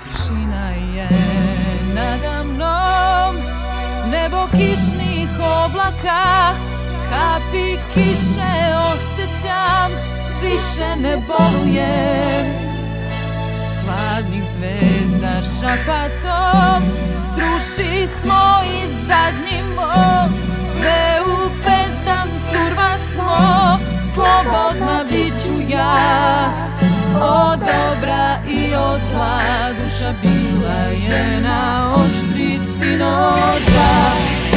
Tišina je nada mnom, nebo kišnih oblaka, kapi kiše osjećam, više ne bolujem. Hladnih zvezda šapatom, sruši smo i zadnji most, sve u bezdan surva smo, slobodna biću ja. Od dobra i od zla duša bila je na oštrici noža.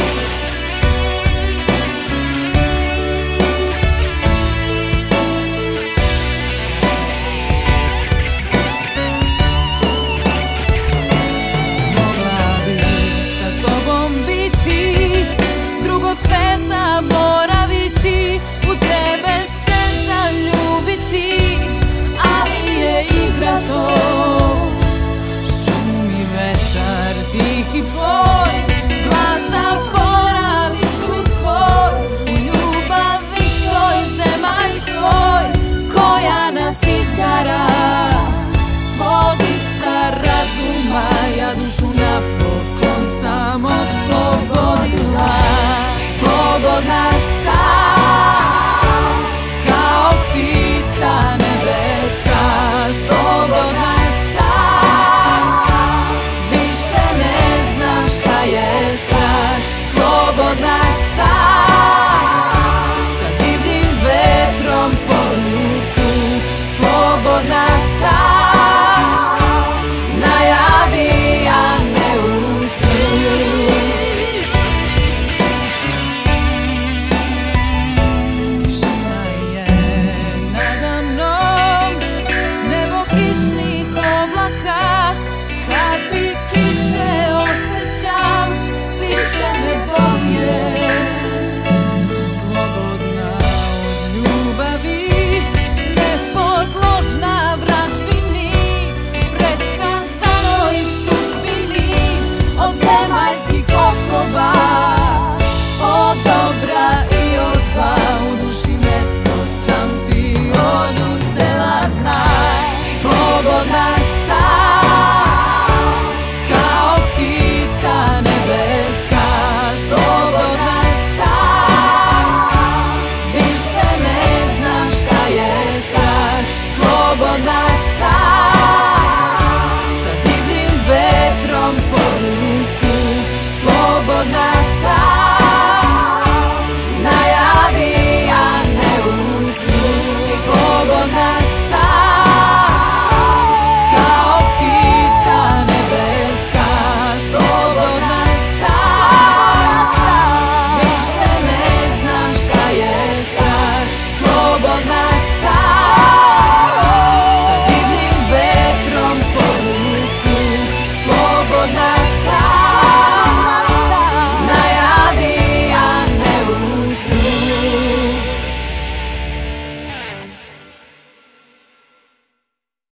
Mogla bi sa tobom biti, drugo sve zaboraviti, u tebe se zaljubiti, ali je igra to. Šum i vetar, tihi boj, glas zaboravit ću tvoj, u ljubavi toj zemaljskoj, koja nas izgara. Svodi sa razuma, ja dušu napokon samo slobodila. Slobodna sam, kao ptica nebeska. Slobodna sam, više ne znam šta je strah. Slobodna sam, sa divnim vetrom po ruku. Slobodna sam, najavi, a ne uspiju. Tišina je nada mnom, nebo kišnih oblaka, kapi kiše osjećam, više ne bolujem. Slobodna od ljubavi, nepodložna vražbini, pretkazanoj sudbini, od zemaljskih okova, od dobra i od zla, u duši mjesto sam ti oduzela, znaj. Slobodna sam, kao ptica nebeska. Slobodna sam, više ne znam šta je strah. Slobodna